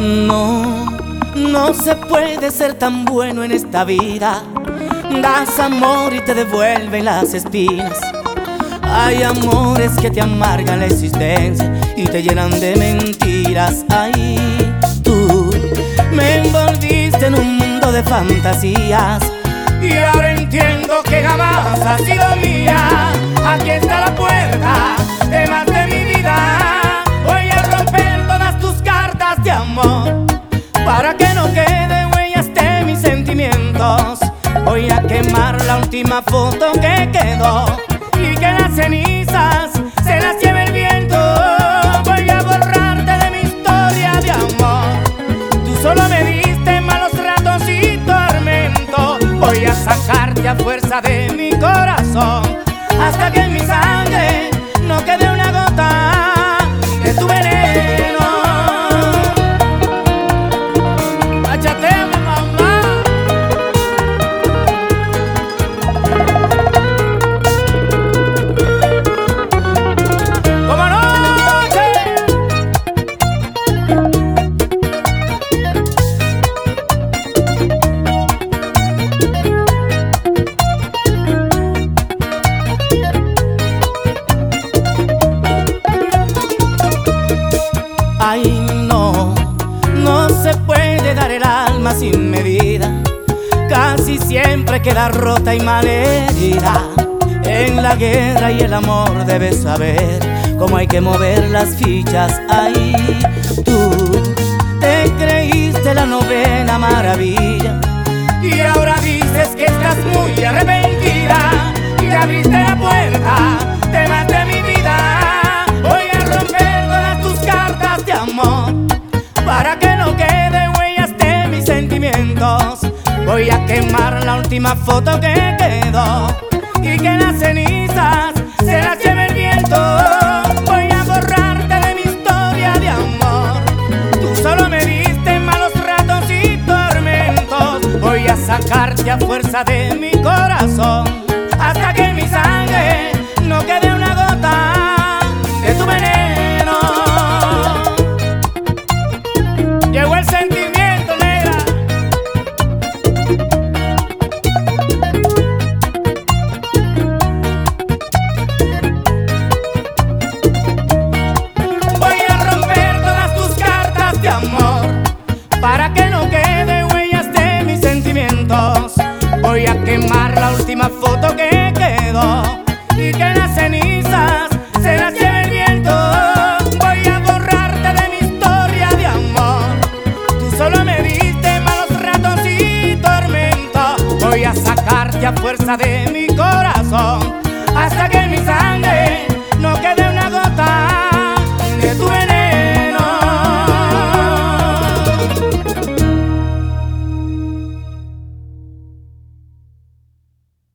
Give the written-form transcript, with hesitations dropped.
No, no se puede ser tan bueno en esta vida. Das amor y te devuelven las espinas. Hay amores que te amargan la existencia y te llenan de mentiras. Ay, tú me envolviste en un mundo de fantasías y ahora entiendo que jamás has sido mía. Aquí está la puerta de más de mi vida. Voy a romper todas tus cartas de amor para que no queden huellas de mis sentimientos. Voy a quemar la última foto que quedó y que las cenizas se las lleve el viento. Voy a borrarte de mi historia de amor. Tú solo me diste malos ratos y tormento. Voy a sacarte a fuerza de mi corazón hasta que en mi sangre no quede una gota de tu veneno. Achateme, mamá. ¡Como noche! Ay, no, no se puede dar el alma sin medida. Casi siempre queda rota y malherida. En la guerra y el amor debes saber cómo hay que mover las fichas. Ay, tú te creíste la novena maravilla y ahora dices que estás muy arrepentida y te abriste la puerta de más de mi vida. Voy a romper todas tus cartas de amor para que no quede huellas de mis sentimientos. Voy a quemar la última foto que quedó y que las cenizas se las lleve el viento. Voy a borrarte de mi historia de amor. Tú solo me diste malos ratos y tormentos. Voy a sacarte a fuerza de mi corazón hasta que en mi sangre no quede una gota de tu veneno. Llegó el sentimiento, negra. Voy a romper todas tus cartas de amor para que no quede huellas de mis sentimientos. Voy a quemar la última foto que quedó y que las cenizas se las lleve el viento. Voy a borrarte de mi historia de amor. Tú solo me diste malos ratos y tormento. Voy a sacarte a fuerza de mi corazón hasta que